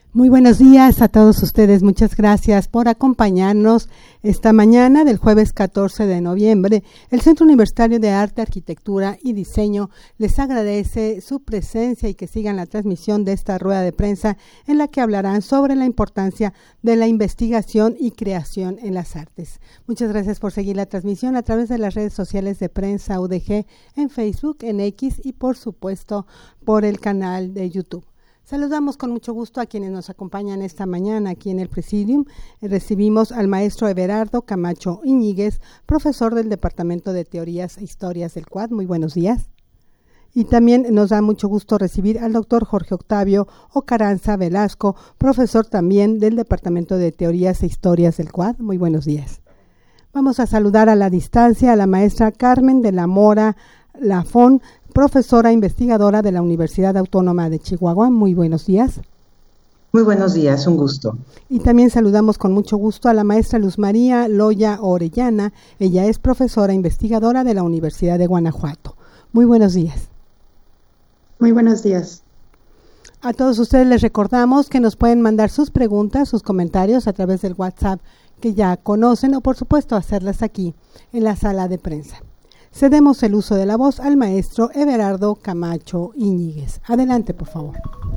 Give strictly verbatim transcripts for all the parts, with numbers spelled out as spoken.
Muy buenos días a todos ustedes. Muchas gracias por acompañarnos esta mañana del jueves catorce de noviembre. El Centro Universitario de Arte, Arquitectura y Diseño les agradece su presencia y que sigan la transmisión de esta rueda de prensa en la que hablarán sobre la importancia de la investigación y creación en las artes. Muchas gracias por seguir la transmisión a través de las redes sociales de Prensa U D G en Facebook, en X y por supuesto por el canal de YouTube. Saludamos con mucho gusto a quienes nos acompañan esta mañana aquí en el Presidium. Recibimos al maestro Everardo Camacho Íñiguez, profesor del Departamento de Teorías e Historias del C U A D. Muy buenos días. Y también nos da mucho gusto recibir al doctor Jorge Octavio Ocaranza Velasco, profesor también del Departamento de Teorías e Historias del C U A D. Muy buenos días. Vamos a saludar a la distancia a la maestra Carmen de la Mora Lafón, profesora investigadora de la Universidad Autónoma de Chihuahua. Muy buenos días. Muy buenos días, un gusto. Y también saludamos con mucho gusto a la maestra Luz María Loya Orellana. Ella es profesora investigadora de la Universidad de Guanajuato. Muy buenos días. Muy buenos días. A todos ustedes les recordamos que nos pueden mandar sus preguntas, sus comentarios a través del WhatsApp que ya conocen o por supuesto hacerlas aquí en la sala de prensa. Cedemos el uso de la voz al maestro Everardo Camacho Íñiguez. Adelante, por favor.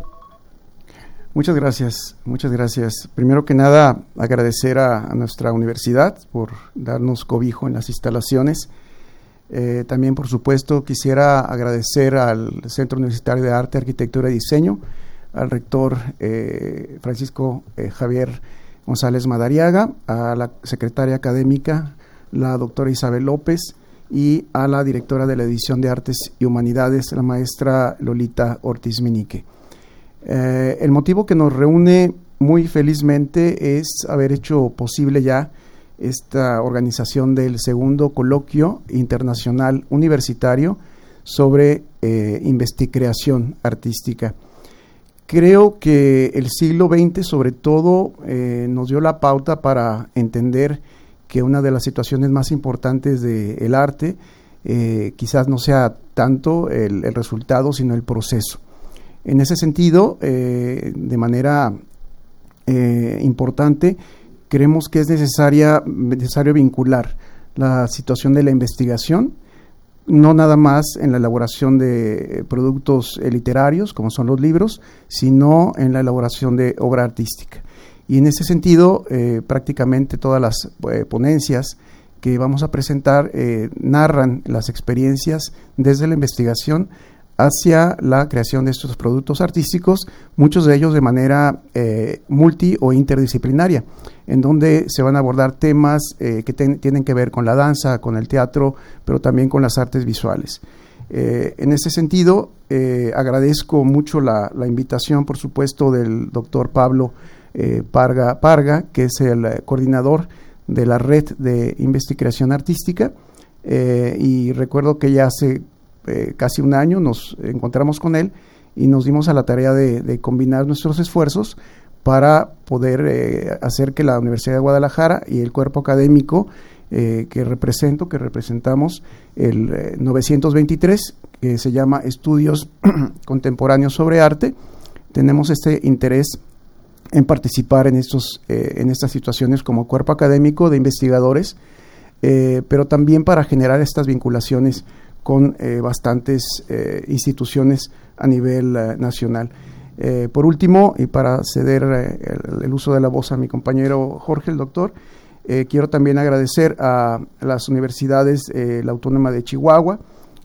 Muchas gracias, muchas gracias. Primero que nada, agradecer a, a nuestra universidad por darnos cobijo en las instalaciones. Eh, también, por supuesto, quisiera agradecer al Centro Universitario de Arte, Arquitectura y Diseño, al rector eh, Francisco eh, Javier González Madariaga, a la secretaria académica, la doctora Isabel López, y a la directora de la División de Artes y Humanidades, la maestra Lolita Ortiz Minique. Eh, el motivo que nos reúne muy felizmente es haber hecho posible ya esta organización del segundo coloquio internacional universitario sobre eh, investicreación artística. Creo que el siglo veinte sobre todo eh, nos dio la pauta para entender que una de las situaciones más importantes del arte eh, quizás no sea tanto el, el resultado, sino el proceso. En ese sentido, eh, de manera eh, importante, creemos que es necesaria, necesario vincular la situación de la investigación, no nada más en la elaboración de productos literarios, como son los libros, sino en la elaboración de obra artística. Y en ese sentido, eh, prácticamente todas las eh, ponencias que vamos a presentar eh, narran las experiencias desde la investigación hacia la creación de estos productos artísticos, muchos de ellos de manera eh, multi o interdisciplinaria, en donde se van a abordar temas eh, que ten, tienen que ver con la danza, con el teatro, pero también con las artes visuales. Eh, en ese sentido, eh, agradezco mucho la, la invitación, por supuesto, del doctor Pablo Eh, Parga, Parga, que es el eh, coordinador de la red de investigación artística, eh, y recuerdo que ya hace eh, casi un año nos encontramos con él y nos dimos a la tarea de, de combinar nuestros esfuerzos para poder eh, hacer que la Universidad de Guadalajara y el cuerpo académico eh, que represento, que representamos el eh, novecientos veintitrés, que se llama Estudios Contemporáneos sobre Arte, tenemos este interés en participar en estos eh, en estas situaciones como cuerpo académico de investigadores, eh, pero también para generar estas vinculaciones con eh, bastantes eh, instituciones a nivel eh, nacional. Eh, por último, y para ceder eh, el, el uso de la voz a mi compañero Jorge, el doctor, eh, quiero también agradecer a, a las universidades, eh, la Autónoma de Chihuahua,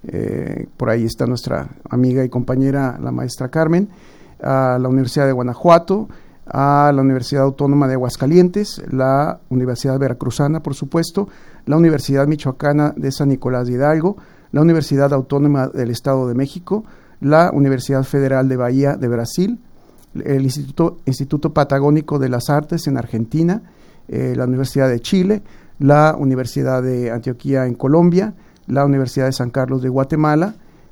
eh, por ahí está nuestra amiga y compañera, la maestra Carmen, a la Universidad de Guanajuato, a la Universidad Autónoma de Aguascalientes, la Universidad Veracruzana, por supuesto, la Universidad Michoacana de San Nicolás de Hidalgo, la Universidad Autónoma del Estado de México, la Universidad Federal de Bahía de Brasil, el Instituto, Instituto Patagónico de las Artes en Argentina, eh, la Universidad de Chile, la Universidad de Antioquia en Colombia, la Universidad de San Carlos de Guatemala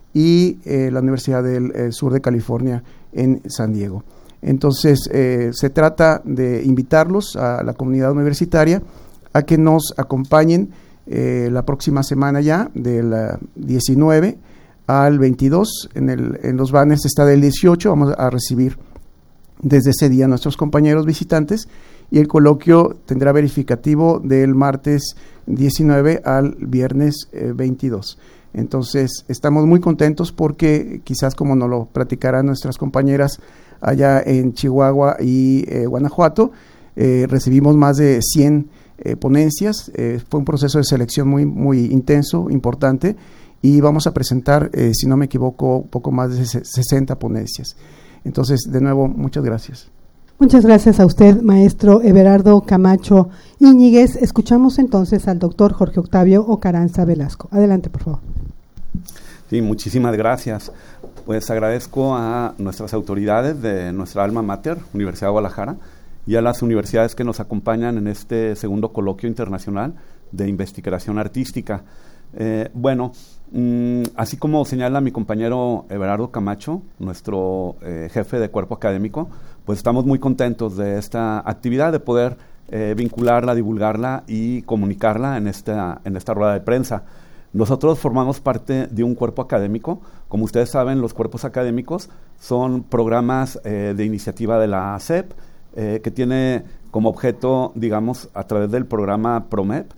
y eh, la Universidad del eh, Sur de California en San Diego. Entonces, eh, se trata de invitarlos a la comunidad universitaria a que nos acompañen eh, la próxima semana ya, del diecinueve al veintidós, en, el, en los banners está del dieciocho, vamos a recibir desde ese día a nuestros compañeros visitantes, y el coloquio tendrá verificativo del martes diecinueve al viernes eh, veintidós. Entonces, estamos muy contentos porque quizás, como nos lo platicarán nuestras compañeras allá en Chihuahua y eh, Guanajuato, eh, recibimos más de cien eh, ponencias. Eh, fue un proceso de selección muy, muy intenso, importante, y vamos a presentar, eh, si no me equivoco, poco más de sesenta ponencias. Entonces, de nuevo, muchas gracias. Muchas gracias a usted, maestro Everardo Camacho Íñiguez. Escuchamos entonces al doctor Jorge Octavio Ocaranza Velasco. Adelante, por favor. Sí, muchísimas gracias. Pues agradezco a nuestras autoridades de nuestra alma mater, Universidad de Guadalajara, y a las universidades que nos acompañan en este segundo coloquio internacional de investigación artística. Eh, bueno, mmm, así como señala mi compañero Everardo Camacho, nuestro eh, jefe de cuerpo académico, pues estamos muy contentos de esta actividad, de poder eh, vincularla, divulgarla y comunicarla en esta, en esta rueda de prensa. Nosotros formamos parte de un cuerpo académico. Como ustedes saben, los cuerpos académicos son programas eh, de iniciativa de la S E P, eh, que tiene como objeto, digamos, a través del programa PROMEP,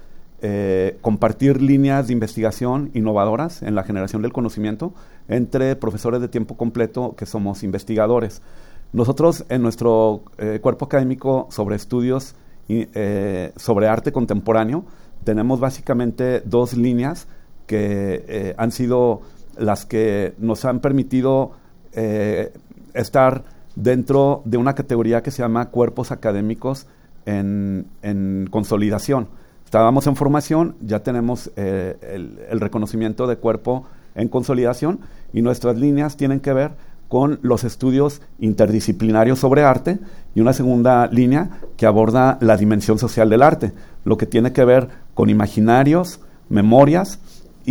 Eh, compartir líneas de investigación innovadoras en la generación del conocimiento entre profesores de tiempo completo que somos investigadores. Nosotros en nuestro eh, cuerpo académico sobre estudios y, eh, sobre arte contemporáneo tenemos básicamente dos líneas que eh, han sido las que nos han permitido eh, estar dentro de una categoría que se llama cuerpos académicos en, en consolidación. Estábamos en formación, ya tenemos eh, el, el reconocimiento de cuerpo en consolidación, y nuestras líneas tienen que ver con los estudios interdisciplinarios sobre arte, y una segunda línea que aborda la dimensión social del arte, lo que tiene que ver con imaginarios, memorias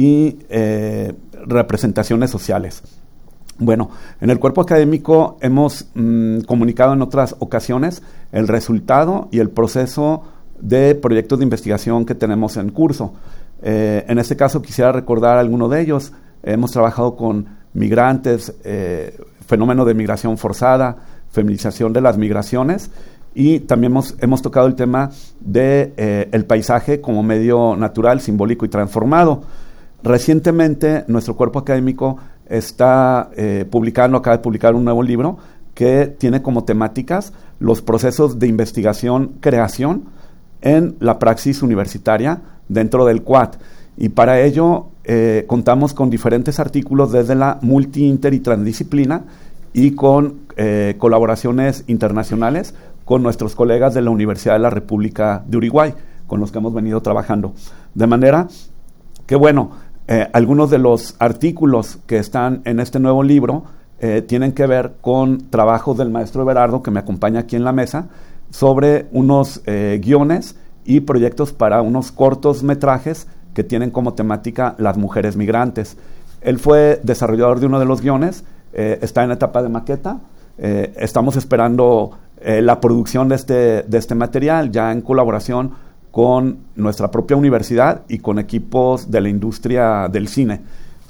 y eh, representaciones sociales. Bueno, en el cuerpo académico hemos mmm, comunicado en otras ocasiones el resultado y el proceso de proyectos de investigación que tenemos en curso. Eh, en este caso quisiera recordar alguno de ellos. Hemos trabajado con migrantes, eh, fenómeno de migración forzada, feminización de las migraciones, y también hemos, hemos tocado el tema de eh, el paisaje como medio natural, simbólico y transformado. Recientemente nuestro cuerpo académico está eh, publicando, acaba de publicar un nuevo libro que tiene como temáticas los procesos de investigación-creación en la praxis universitaria dentro del C U A T, y para ello eh, contamos con diferentes artículos desde la multi, inter y transdisciplina, y con eh, colaboraciones internacionales con nuestros colegas de la Universidad de la República de Uruguay, con los que hemos venido trabajando. De manera que, bueno, eh, algunos de los artículos que están en este nuevo libro eh, tienen que ver con trabajos del maestro Everardo, que me acompaña aquí en la mesa, sobre unos eh, guiones y proyectos para unos cortos metrajes que tienen como temática las mujeres migrantes. Él fue desarrollador de uno de los guiones, eh, está en etapa de maqueta, eh, estamos esperando eh, la producción de este, de este material, ya en colaboración con nuestra propia universidad y con equipos de la industria del cine.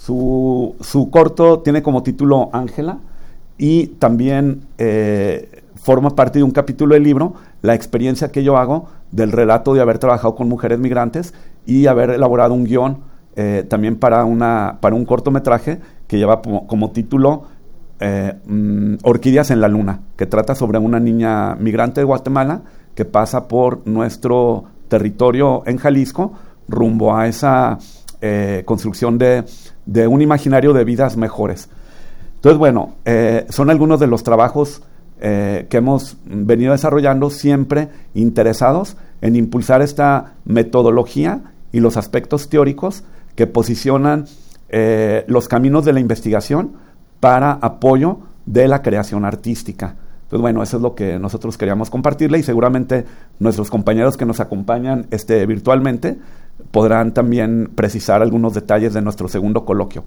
Su, su corto tiene como título Ángela, y también eh, forma parte de un capítulo del libro la experiencia que yo hago del relato de haber trabajado con mujeres migrantes y haber elaborado un guión eh, también para, una, para un cortometraje que lleva como, como título eh, mm, Orquídeas en la Luna, que trata sobre una niña migrante de Guatemala que pasa por nuestro territorio en Jalisco rumbo a esa eh, construcción de, de un imaginario de vidas mejores. Entonces, bueno, eh, son algunos de los trabajos Eh, que hemos venido desarrollando, siempre interesados en impulsar esta metodología y los aspectos teóricos que posicionan eh, los caminos de la investigación para apoyo de la creación artística. Entonces, bueno, eso es lo que nosotros queríamos compartirle, y seguramente nuestros compañeros que nos acompañan este, virtualmente podrán también precisar algunos detalles de nuestro segundo coloquio.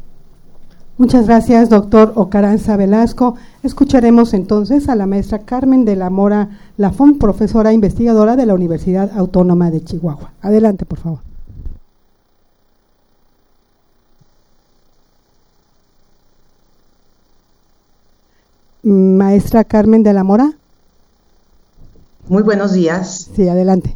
Muchas gracias, doctor Ocaranza Velasco. Escucharemos entonces a la maestra Carmen de la Mora Lafón, profesora investigadora de la Universidad Autónoma de Chihuahua. Adelante, por favor. Maestra Carmen de la Mora. Muy buenos días. Sí, adelante.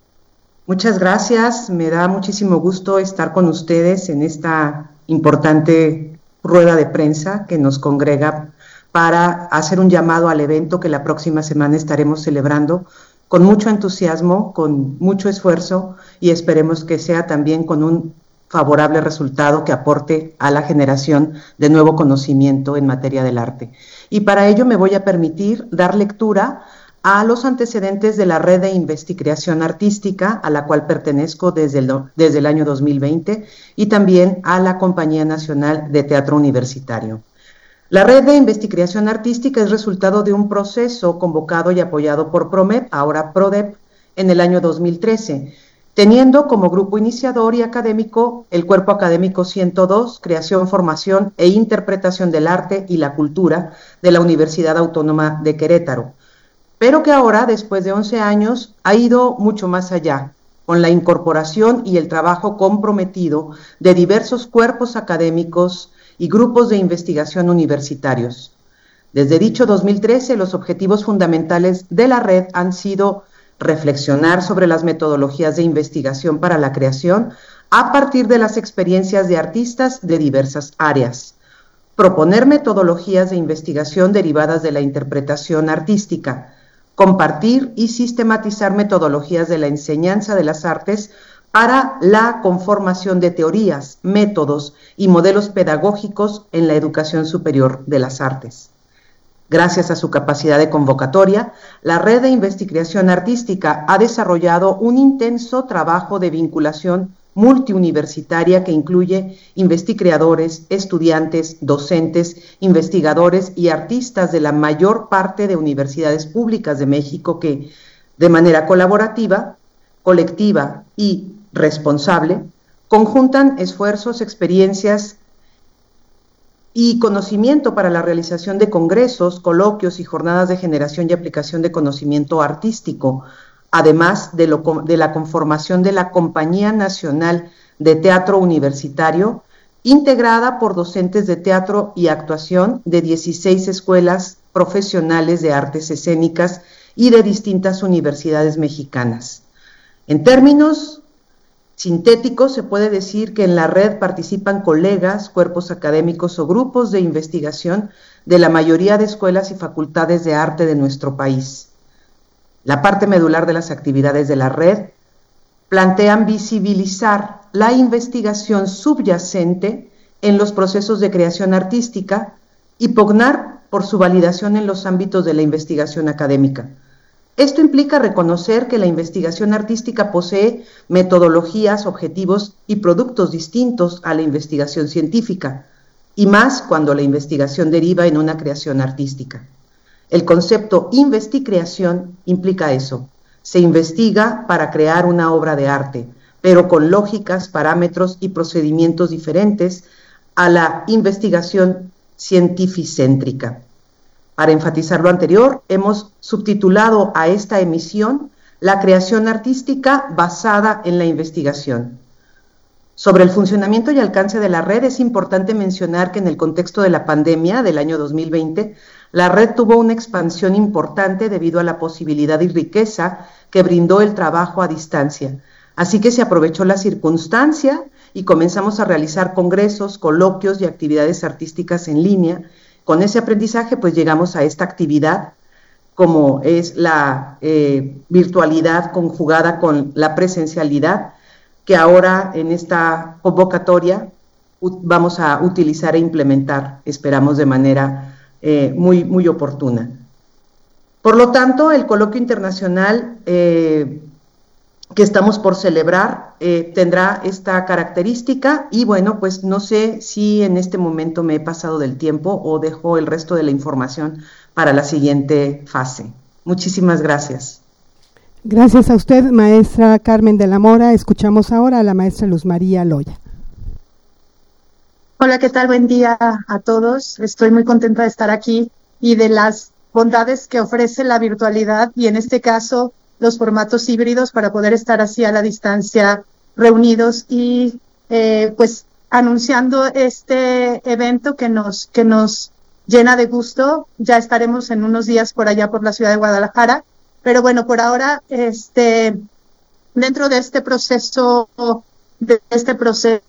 Muchas gracias. Me da muchísimo gusto estar con ustedes en esta importante rueda de prensa que nos congrega para hacer un llamado al evento que la próxima semana estaremos celebrando con mucho entusiasmo, con mucho esfuerzo y esperemos que sea también con un favorable resultado que aporte a la generación de nuevo conocimiento en materia del arte. Y para ello me voy a permitir dar lectura a los antecedentes de la Red de Investicreación Artística, a la cual pertenezco desde el, desde el año dos mil veinte, y también a la Compañía Nacional de Teatro Universitario. La Red de Investicreación Artística es resultado de un proceso convocado y apoyado por PROMEP, ahora PRODEP, en el año dos mil trece, teniendo como grupo iniciador y académico el Cuerpo Académico ciento dos, Creación, Formación e Interpretación del Arte y la Cultura de la Universidad Autónoma de Querétaro, pero que ahora, después de once años, ha ido mucho más allá, con la incorporación y el trabajo comprometido de diversos cuerpos académicos y grupos de investigación universitarios. Desde dicho dos mil trece, los objetivos fundamentales de la red han sido reflexionar sobre las metodologías de investigación para la creación a partir de las experiencias de artistas de diversas áreas, proponer metodologías de investigación derivadas de la interpretación artística, compartir y sistematizar metodologías de la enseñanza de las artes para la conformación de teorías, métodos y modelos pedagógicos en la educación superior de las artes. Gracias a su capacidad de convocatoria, la Red de Investicreación Artística ha desarrollado un intenso trabajo de vinculación multiuniversitaria que incluye investicreadores, estudiantes, docentes, investigadores y artistas de la mayor parte de universidades públicas de México que, de manera colaborativa, colectiva y responsable, conjuntan esfuerzos, experiencias y conocimiento para la realización de congresos, coloquios y jornadas de generación y aplicación de conocimiento artístico, además de, lo, de la conformación de la Compañía Nacional de Teatro Universitario, integrada por docentes de teatro y actuación de dieciséis escuelas profesionales de artes escénicas y de distintas universidades mexicanas. En términos sintéticos, se puede decir que en la red participan colegas, cuerpos académicos o grupos de investigación de la mayoría de escuelas y facultades de arte de nuestro país. La parte medular de las actividades de la red plantean visibilizar la investigación subyacente en los procesos de creación artística y pugnar por su validación en los ámbitos de la investigación académica. Esto implica reconocer que la investigación artística posee metodologías, objetivos y productos distintos a la investigación científica, y más cuando la investigación deriva en una creación artística. El concepto investicreación implica eso. Se investiga para crear una obra de arte, pero con lógicas, parámetros y procedimientos diferentes a la investigación cientificéntrica. Para enfatizar lo anterior, hemos subtitulado a esta emisión la creación artística basada en la investigación. Sobre el funcionamiento y alcance de la red, es importante mencionar que en el contexto de la pandemia del año dos mil veinte, la red tuvo una expansión importante debido a la posibilidad y riqueza que brindó el trabajo a distancia. Así que se aprovechó la circunstancia y comenzamos a realizar congresos, coloquios y actividades artísticas en línea. Con ese aprendizaje, pues llegamos a esta actividad, como es la eh, virtualidad conjugada con la presencialidad, que ahora en esta convocatoria vamos a utilizar e implementar, esperamos de manera eh, muy, muy oportuna. Por lo tanto, el coloquio internacional eh, que estamos por celebrar eh, tendrá esta característica y bueno, pues no sé si en este momento me he pasado del tiempo o dejo el resto de la información para la siguiente fase. Muchísimas gracias. Gracias a usted, maestra Carmen de la Mora. Escuchamos ahora a la maestra Luz María Loya. Hola, ¿qué tal? Buen día a todos. Estoy muy contenta de estar aquí y de las bondades que ofrece la virtualidad y en este caso los formatos híbridos para poder estar así a la distancia reunidos y eh, pues anunciando este evento que nos, que nos llena de gusto. Ya estaremos en unos días por allá por la ciudad de Guadalajara Pero bueno, por ahora, este, dentro de este proceso, de este proceso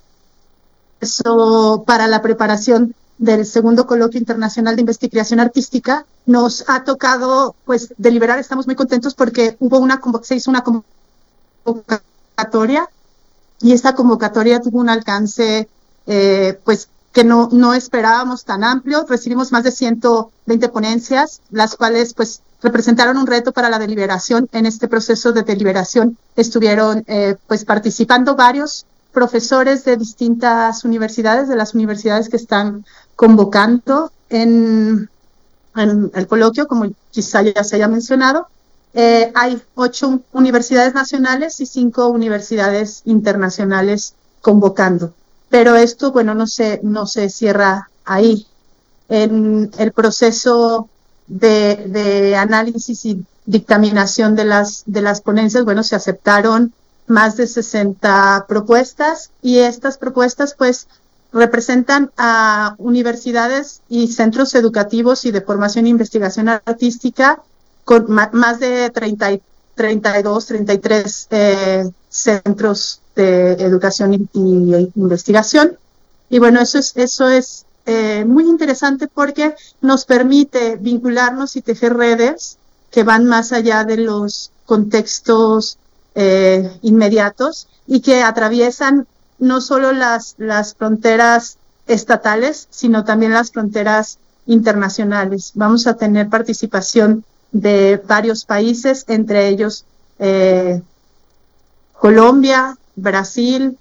para la preparación del segundo coloquio internacional de investigación artística, nos ha tocado, pues, deliberar. Estamos muy contentos porque hubo una, se hizo una convocatoria y esta convocatoria tuvo un alcance, eh, pues, que no, no esperábamos tan amplio. Recibimos más de ciento veinte ponencias, las cuales, pues, representaron un reto para la deliberación. En este proceso de deliberación estuvieron, eh, pues, participando varios profesores de distintas universidades, de las universidades que están convocando en, en el coloquio, como quizá ya se haya mencionado. Eh, hay ocho universidades nacionales y cinco universidades internacionales convocando. Pero esto, bueno, no se, no se cierra ahí. En el proceso de, de análisis y dictaminación de las, de las ponencias, bueno, se aceptaron más de sesenta propuestas, y estas propuestas, pues, representan a universidades y centros educativos y de formación e investigación artística con más de treinta, treinta y dos, treinta y tres eh, centros de educación y, y investigación. Y bueno, eso es, eso es eh, muy interesante porque nos permite vincularnos y tejer redes que van más allá de los contextos eh, inmediatos y que atraviesan no solo las, las fronteras estatales, sino también las fronteras internacionales. Vamos a tener participación de varios países, entre ellos eh, Colombia, Brasil,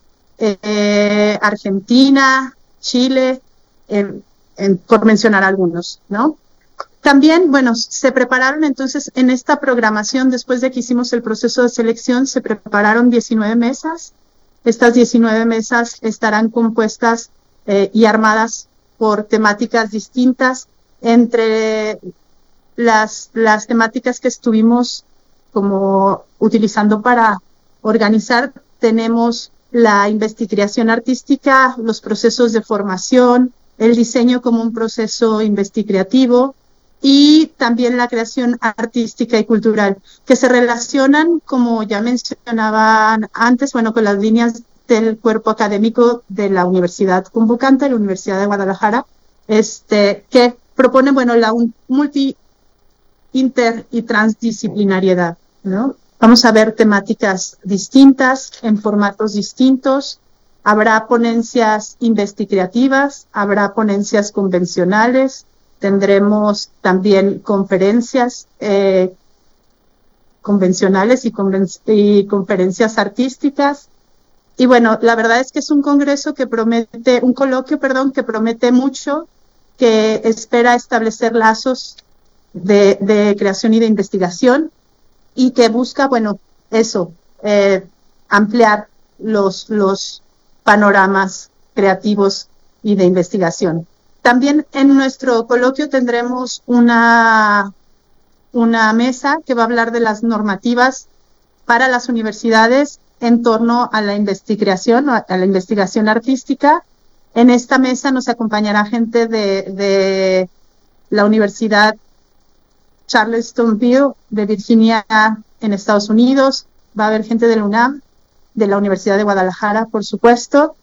eh, Argentina, Chile, eh, eh, por mencionar algunos, ¿no? También, bueno, se prepararon entonces en esta programación, después de que hicimos el proceso de selección, se prepararon diecinueve mesas. Estas diecinueve mesas estarán compuestas eh, y armadas por temáticas distintas. Entre las, las temáticas que estuvimos como utilizando para organizar, tenemos la investigación artística, los procesos de formación, el diseño como un proceso investigativo y también la creación artística y cultural, que se relacionan, como ya mencionaban antes, bueno, con las líneas del cuerpo académico de la universidad convocante, la Universidad de Guadalajara, este, que propone, bueno, la multi, inter y transdisciplinariedad, ¿no? Vamos a ver temáticas distintas en formatos distintos. Habrá ponencias investigativas, habrá ponencias convencionales, tendremos también conferencias eh, convencionales y, conven y conferencias artísticas. Y bueno, la verdad es que es un congreso que promete, un coloquio, perdón, que promete mucho, que espera establecer lazos de, de creación y de investigación y que busca, bueno, eso, eh, ampliar los, los panoramas creativos y de investigación. También en nuestro coloquio tendremos una, una mesa que va a hablar de las normativas para las universidades en torno a la investigación, a la investigación artística. En esta mesa nos acompañará gente de, de la Universidad Charlottesville de Virginia en Estados Unidos. Va a haber gente de la UNAM, de la Universidad de Guadalajara, por supuesto,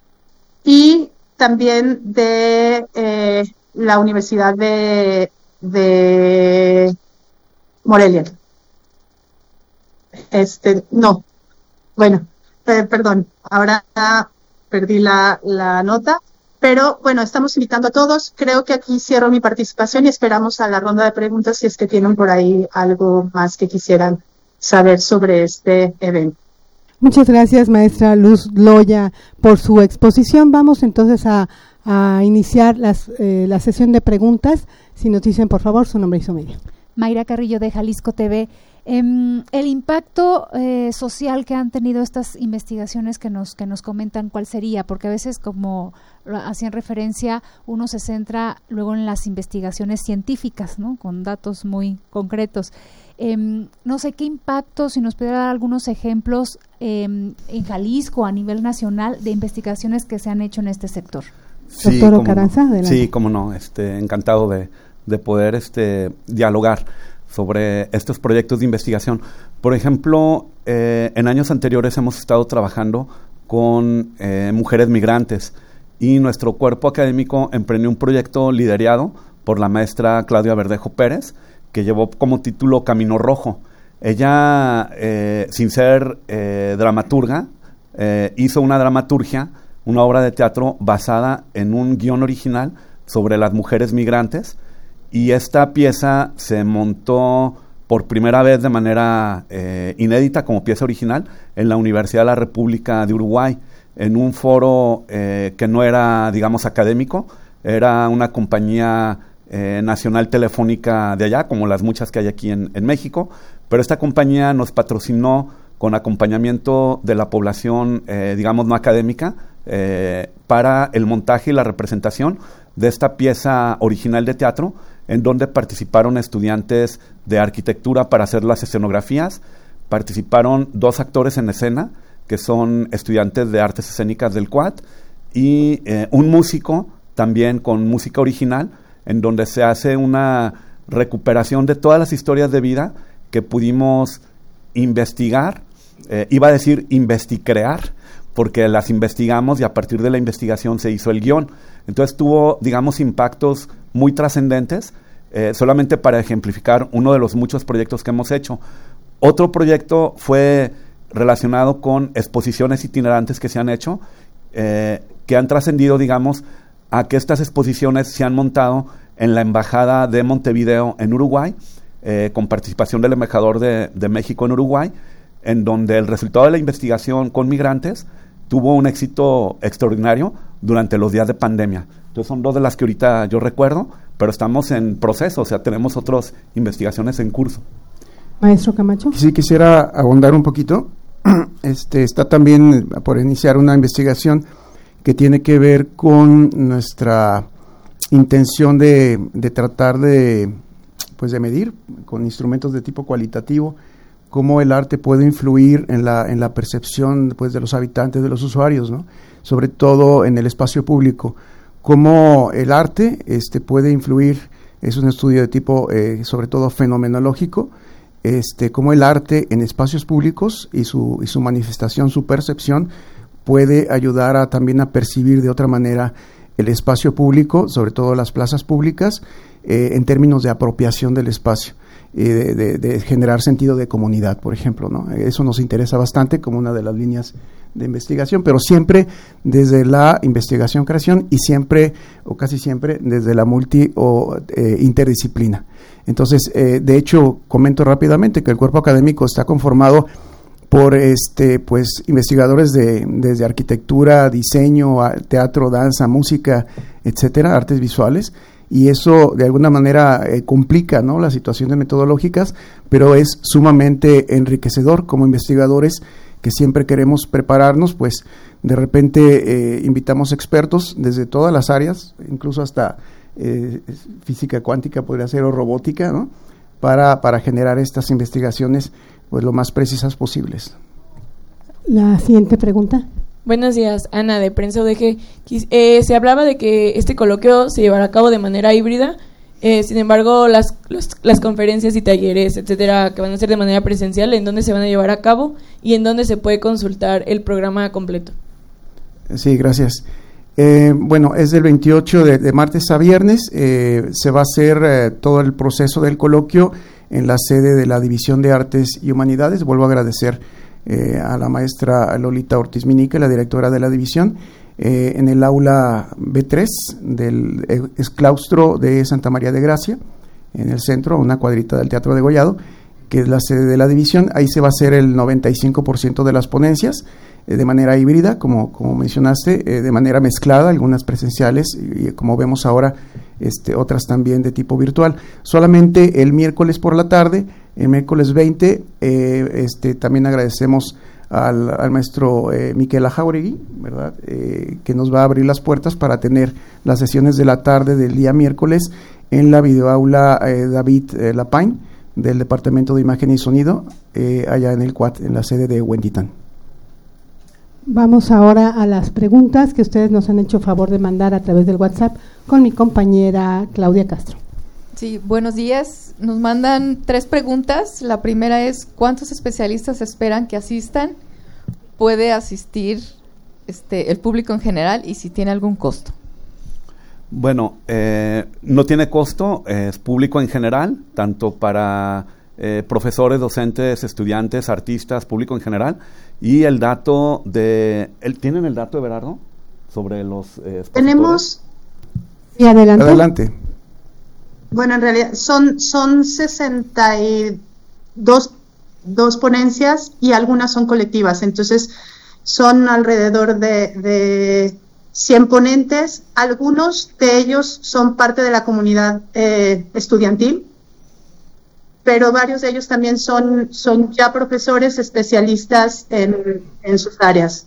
y también de eh, la Universidad de, de Morelia. Este, no, bueno, eh, perdón, ahora perdí la, la nota, pero bueno, estamos invitando a todos. Creo que aquí cierro mi participación y esperamos a la ronda de preguntas si es que tienen por ahí algo más que quisieran saber sobre este evento. Muchas gracias, maestra Luz Loya, por su exposición. Vamos entonces a, a iniciar las, eh, la sesión de preguntas. Si nos dicen, por favor, su nombre y su medio. Mayra Carrillo, de Jalisco T V. Eh, el impacto eh, social que han tenido estas investigaciones que nos que nos comentan, ¿cuál sería? Porque a veces, como hacían referencia, uno se centra luego en las investigaciones científicas, ¿no?, con datos muy concretos. Eh, no sé qué impacto, si nos pudiera dar algunos ejemplos eh, en Jalisco a nivel nacional de investigaciones que se han hecho en este sector. Sí, Doctor Ocaranza, no. adelante. Sí, cómo no, este, encantado de, de poder este, dialogar. sobre estos proyectos de investigación. Por ejemplo, eh, en años anteriores hemos estado trabajando con eh, mujeres migrantes y nuestro cuerpo académico emprendió un proyecto liderado por la maestra Claudia Verdejo Pérez, que llevó como título Camino Rojo. Ella, eh, sin ser eh, dramaturga, eh, hizo una dramaturgia, una obra de teatro basada en un guión original sobre las mujeres migrantes, y esta pieza se montó por primera vez de manera eh, inédita como pieza original en la Universidad de la República de Uruguay, en un foro eh, que no era, digamos, académico, era una compañía eh, nacional telefónica de allá, como las muchas que hay aquí en, en México, pero esta compañía nos patrocinó con acompañamiento de la población, eh, digamos, no académica, eh, para el montaje y la representación de esta pieza original de teatro, en donde participaron estudiantes de arquitectura para hacer las escenografías, participaron dos actores en escena, que son estudiantes de artes escénicas del C U A T, y eh, un músico también con música original, en donde se hace una recuperación de todas las historias de vida que pudimos investigar, eh, iba a decir investicrear, porque las investigamos y a partir de la investigación se hizo el guión. Entonces tuvo, digamos, impactos muy trascendentes, eh, solamente para ejemplificar uno de los muchos proyectos que hemos hecho. Otro proyecto fue relacionado con exposiciones itinerantes que se han hecho, eh, que han trascendido, digamos, a que estas exposiciones se han montado en la Embajada de Montevideo en Uruguay, eh, con participación del embajador de, de México en Uruguay, en donde el resultado de la investigación con migrantes tuvo un éxito extraordinario durante los días de pandemia. Entonces son dos de las que ahorita yo recuerdo, pero estamos en proceso, o sea, tenemos otras investigaciones en curso. Maestro Camacho. Sí, quisiera abundar un poquito. Este, está también por iniciar una investigación que tiene que ver con nuestra intención de, de tratar de, pues de medir con instrumentos de tipo cualitativo cómo el arte puede influir en la, en la percepción, pues, de los habitantes, de los usuarios, ¿no? Sobre todo en el espacio público. Cómo el arte este, puede influir, es un estudio de tipo eh, sobre todo fenomenológico, este, cómo el arte en espacios públicos y su, y su manifestación, su percepción, puede ayudar a, también a percibir de otra manera el espacio público, sobre todo las plazas públicas, eh, en términos de apropiación del espacio. De, de, de generar sentido de comunidad, por ejemplo, ¿no? Eso nos interesa bastante como una de las líneas de investigación, pero siempre desde la investigación-creación y siempre, o casi siempre, desde la multi o eh, interdisciplina. Entonces, eh, de hecho, comento rápidamente que el cuerpo académico está conformado por este pues investigadores de desde arquitectura, diseño, teatro, danza, música, etcétera, artes visuales. Y eso de alguna manera eh, complica, ¿no?, las situaciones metodológicas, pero es sumamente enriquecedor como investigadores que siempre queremos prepararnos, pues de repente eh, invitamos expertos desde todas las áreas, incluso hasta eh, física cuántica podría ser, o robótica, ¿no?, para, para generar estas investigaciones pues lo más precisas posibles. La siguiente pregunta. Buenos días, Ana, de Prensa U D G. Eh, se hablaba de que este coloquio se llevará a cabo de manera híbrida, eh, sin embargo, las, las, las conferencias y talleres, etcétera, que van a ser de manera presencial, ¿en dónde se van a llevar a cabo y en dónde se puede consultar el programa completo? Sí, gracias. Eh, bueno, es del veintiocho de, de martes a viernes, eh, se va a hacer eh, todo el proceso del coloquio en la sede de la División de Artes y Humanidades. Vuelvo a agradecer Eh, a la maestra Lolita Ortiz Minique, la directora de la división, eh, en el aula B tres del ex claustro de Santa María de Gracia, en el centro, una cuadrita del Teatro de Gollado, que es la sede de la división. Ahí se va a hacer el noventa y cinco por ciento de las ponencias, eh, de manera híbrida, como, como mencionaste, eh, de manera mezclada, algunas presenciales y, y como vemos ahora, este, otras también de tipo virtual. Solamente el miércoles por la tarde, el miércoles veinte, eh, este, también agradecemos al, al maestro eh, Miquela Jauregui, ¿verdad?, eh, que nos va a abrir las puertas para tener las sesiones de la tarde del día miércoles en la videoaula eh, David eh, Lapine del Departamento de Imagen y Sonido, eh, allá en el C U A T, en la sede de Huentitán. Vamos ahora a las preguntas que ustedes nos han hecho favor de mandar a través del WhatsApp con mi compañera Claudia Castro. Sí, buenos días. Nos mandan tres preguntas. La primera es, ¿cuántos especialistas esperan que asistan? ¿Puede asistir este, el público en general y si tiene algún costo? Bueno, eh, no tiene costo, es público en general, tanto para eh, profesores, docentes, estudiantes, artistas, público en general. Y el dato de... El, ¿Tienen el dato, Everardo? Sobre los eh, Tenemos... Y adelante. Adelante. Bueno, en realidad son, son sesenta y dos dos ponencias y algunas son colectivas, entonces son alrededor de, de cien ponentes. Algunos de ellos son parte de la comunidad eh, estudiantil, pero varios de ellos también son, son ya profesores especialistas en, en sus áreas.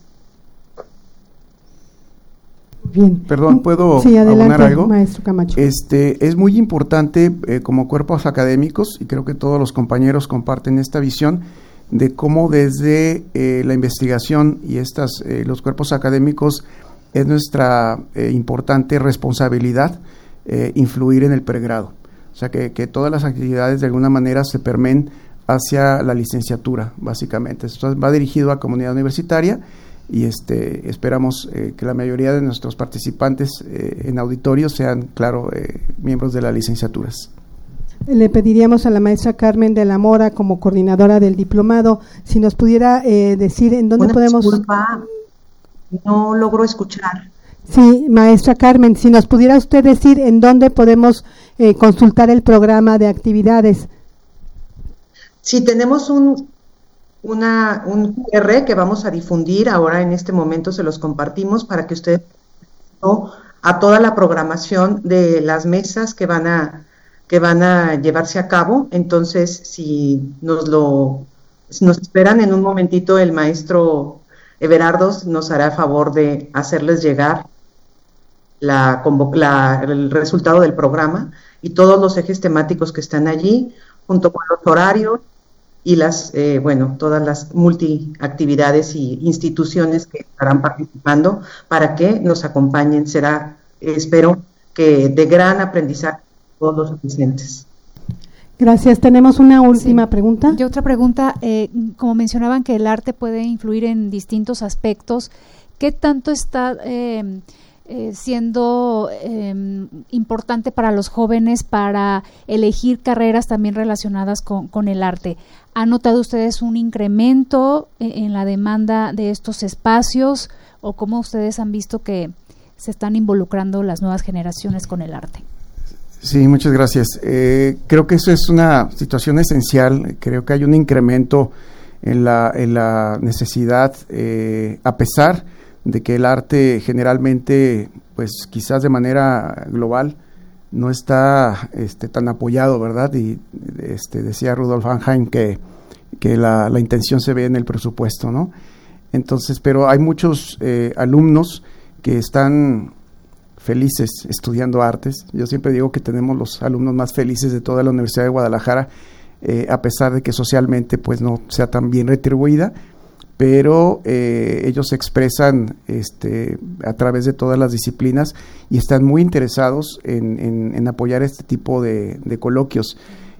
Bien. Perdón, ¿puedo sí, adelante, abonar algo? Maestro Camacho. Este, es muy importante eh, como cuerpos académicos, y creo que todos los compañeros comparten esta visión, de cómo desde eh, la investigación y estas eh, los cuerpos académicos es nuestra eh, importante responsabilidad eh, influir en el pregrado. O sea, que, que todas las actividades de alguna manera se permeen hacia la licenciatura, básicamente. Esto va dirigido a comunidad universitaria, y este esperamos eh, que la mayoría de nuestros participantes eh, en auditorio sean, claro, eh, miembros de las licenciaturas. Le pediríamos a la maestra Carmen de la Mora, como coordinadora del diplomado, si nos pudiera eh, decir en dónde Una podemos... Disculpa, no logro escuchar. Sí, maestra Carmen, si nos pudiera usted decir en dónde podemos eh, consultar el programa de actividades. Sí, tenemos un... Una, un Q R que vamos a difundir ahora en este momento, se los compartimos para que ustedes a toda la programación de las mesas que van a que van a llevarse a cabo. Entonces, si nos lo si nos esperan en un momentito, el maestro Everardo nos hará favor de hacerles llegar la, la, el resultado del programa y todos los ejes temáticos que están allí, junto con los horarios y las, eh, bueno, todas las multiactividades y instituciones que estarán participando para que nos acompañen. Será, eh, espero, que de gran aprendizaje todos los presentes. Gracias. Tenemos una última sí. pregunta. Y otra pregunta, eh, como mencionaban que el arte puede influir en distintos aspectos, ¿qué tanto está eh, eh, siendo eh, importante para los jóvenes para elegir carreras también relacionadas con, con el arte? ¿Han notado ustedes un incremento en, en la demanda de estos espacios o cómo ustedes han visto que se están involucrando las nuevas generaciones con el arte? Sí, muchas gracias. Eh, creo que eso es una situación esencial. Creo que hay un incremento en la, en la necesidad, eh, a pesar de que el arte generalmente, pues quizás de manera global, no está este, tan apoyado, ¿verdad? Y este, decía Rudolf Anheim que, que la, la intención se ve en el presupuesto, ¿no? Entonces, pero hay muchos eh, alumnos que están felices estudiando artes. Yo siempre digo que tenemos los alumnos más felices de toda la Universidad de Guadalajara, eh, a pesar de que socialmente pues no sea tan bien retribuida, pero eh, ellos se expresan este, a través de todas las disciplinas y están muy interesados en, en, en apoyar este tipo de, de coloquios.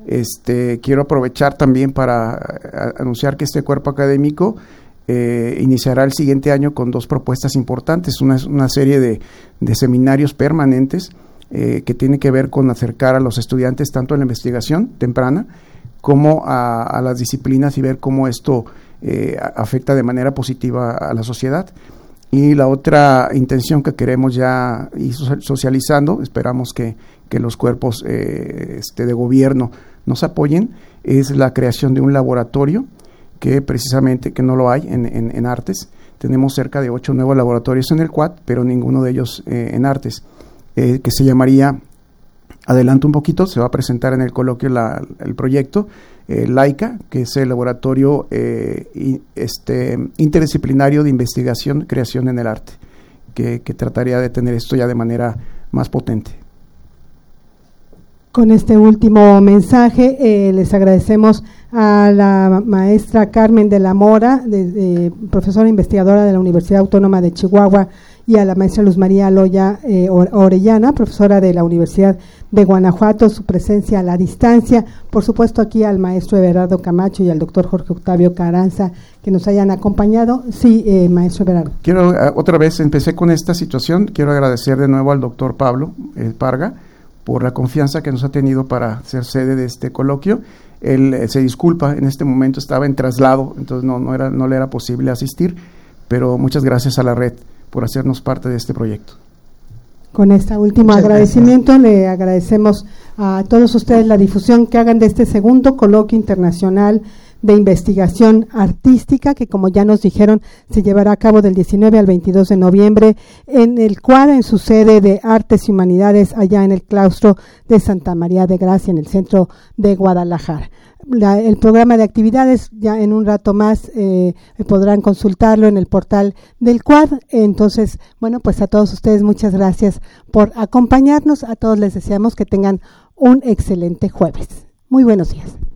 Este, quiero aprovechar también para a, anunciar que este cuerpo académico Eh, iniciará el siguiente año con dos propuestas importantes, una, una serie de, de seminarios permanentes eh, que tiene que ver con acercar a los estudiantes tanto a la investigación temprana como a, a las disciplinas y ver cómo esto eh, afecta de manera positiva a la sociedad. Y la otra intención que queremos ya ir socializando, esperamos que, que los cuerpos eh, este, de gobierno nos apoyen, es la creación de un laboratorio que precisamente que no lo hay en, en, en artes. Tenemos cerca de ocho nuevos laboratorios en el C U A T, pero ninguno de ellos eh, en artes, eh, que se llamaría, adelanto un poquito, se va a presentar en el coloquio la, el proyecto eh, LAICA, que es el laboratorio eh, y, este, interdisciplinario de investigación, creación en el arte, que, que trataría de tener esto ya de manera más potente. Con este último mensaje eh, les agradecemos a la maestra Carmen de la Mora, de, de, profesora investigadora de la Universidad Autónoma de Chihuahua y a la maestra Luz María Loya eh, Orellana, profesora de la Universidad de Guanajuato, su presencia a la distancia. Por supuesto, aquí al maestro Everardo Camacho y al doctor Jorge Octavio Carranza, que nos hayan acompañado. Sí, eh, maestro Everardo. Quiero, uh, otra vez, empecé con esta situación, quiero agradecer de nuevo al doctor Pablo eh, Parga por la confianza que nos ha tenido para ser sede de este coloquio. Él eh, se disculpa, en este momento estaba en traslado, entonces no, no, era, no le era posible asistir, pero muchas gracias a la red por hacernos parte de este proyecto. Con este último Muchas agradecimiento gracias. Le agradecemos a todos ustedes la difusión que hagan de este segundo coloquio internacional de investigación artística, que como ya nos dijeron se llevará a cabo del diecinueve al veintidós de noviembre en el cual en su sede de Artes y Humanidades allá en el claustro de Santa María de Gracia en el centro de Guadalajara. La, el programa de actividades ya en un rato más eh, podrán consultarlo en el portal del C U A D. Entonces, bueno, pues a todos ustedes muchas gracias por acompañarnos. A todos les deseamos que tengan un excelente jueves. Muy buenos días.